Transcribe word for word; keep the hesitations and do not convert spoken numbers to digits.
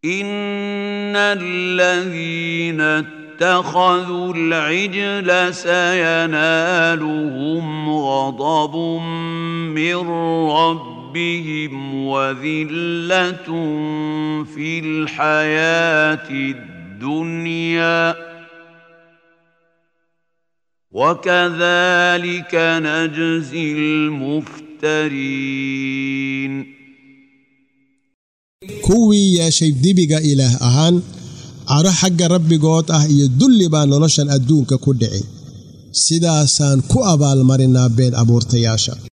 إن الذين اتخذوا العجل سينالهم غضب من ربهم وذلة في الحياة الدنيا وكذلك نجزي المفترين. kuwii yeeshay dibiga ilaah ahaan caro xagga rabbigood ah iyo dulli baa noloshan adduunka ku dhici sidaasaan ku abaalmarinaa been abuurtayaasha.